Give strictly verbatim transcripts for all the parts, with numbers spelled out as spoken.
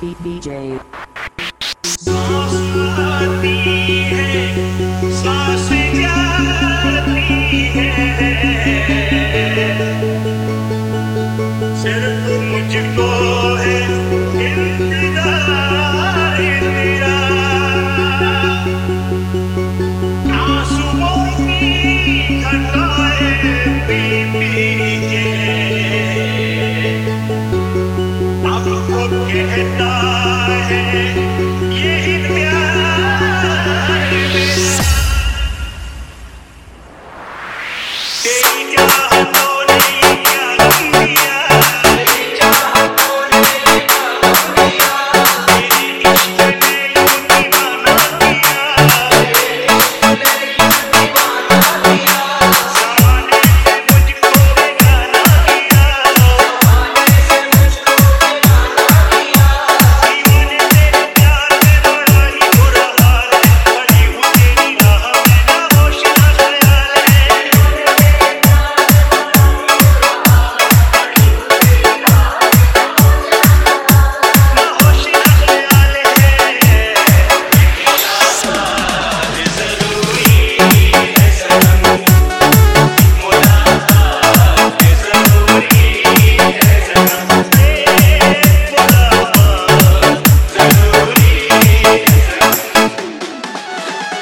D J सांस आती है, सांस जाती है, सिर्फ मुझको है इंतजार तेरा। आंसुओं की घटाएं पी पी के अब वो कहता है यही प्यार मेरा। तेरी चाहतों ने क्या गम दिया, तेरी चाहतों ने क्या गम दिया, तेरे इश्क ने यूं दीवाना किया, तेरे इश्क ने यूं दीवाना किया। ज़माने से मुझको बेगाना किया, ज़माने से मुझको बेगाना किया। दीवाने तेरे प्यार में बड़ा ही बुरा हाल है, खड़ी हूँ तेरी राह में ना होश ना ख्याल है। दीवाने तेरे प्यार में बड़ा ही बुरा हाल है, खड़ी हूँ तेरी राह में ना होश ना ख्याल है। मुलाकात ज़रूरी है सनम, मुलाकात ज़रूरी है सनम, मुलाकात ज़रूरी है सनम।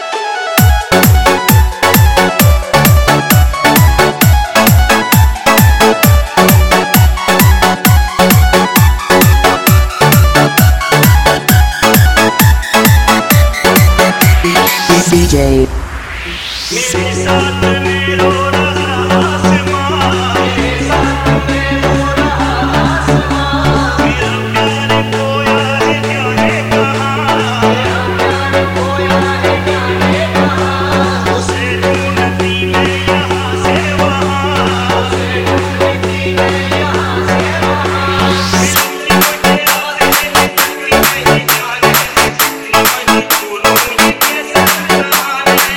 D J मेरे साथ में रो रहा आसमां, मेरे साथ में रो रहा आसमां। मेरा प्यार खोया है जाने कहाँ, मेरा प्यार खोया है जाने कहाँ। उसे ढूंढती मैं यहाँ से वहाँ, उसे ढूंढती मैं यहाँ से वहाँ। मिलती मुझे राहें निकलती नहीं जाने, जितनी मजबूर हूँ ये कैसा इंसान है।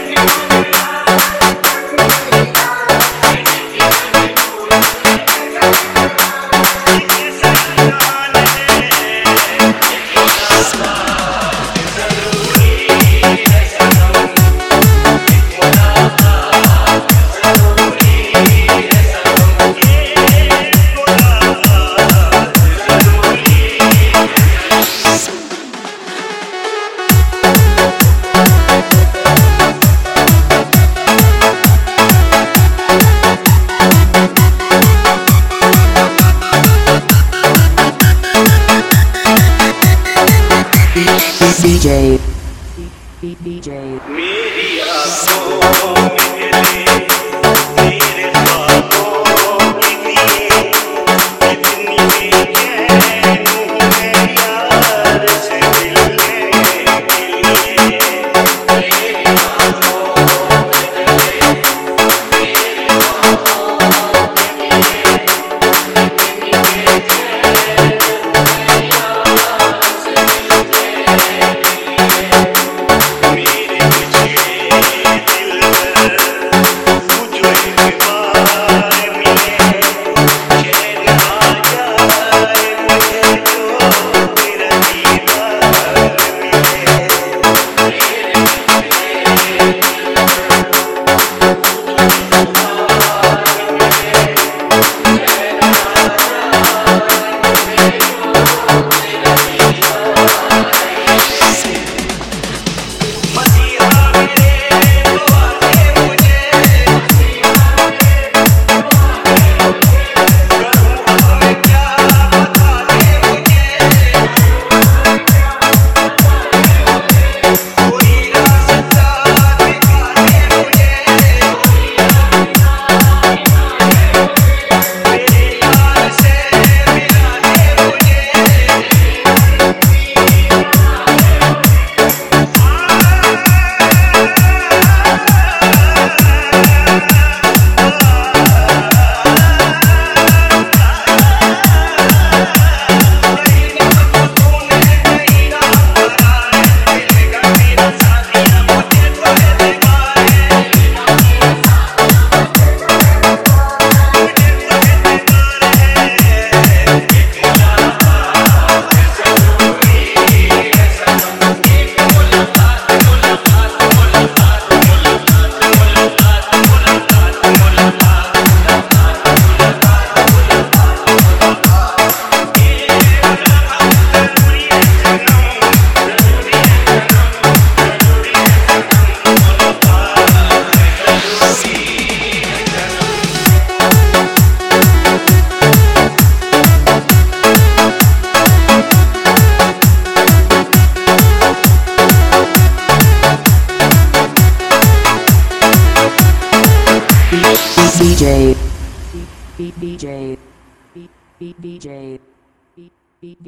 D J D J मेरी आँखों में गिरे तेरे ख्वाबों की नींद, कितनी बेचैन हूँ मैं यार से मिलने के लिए। मेरी आँखों में गिरे तेरे ख्वाबों की नींद, कितनी बेचैन हूँ मैं यार से मिलने के लिए। मेरे बिछड़े दिल DJ. DJ. DJ.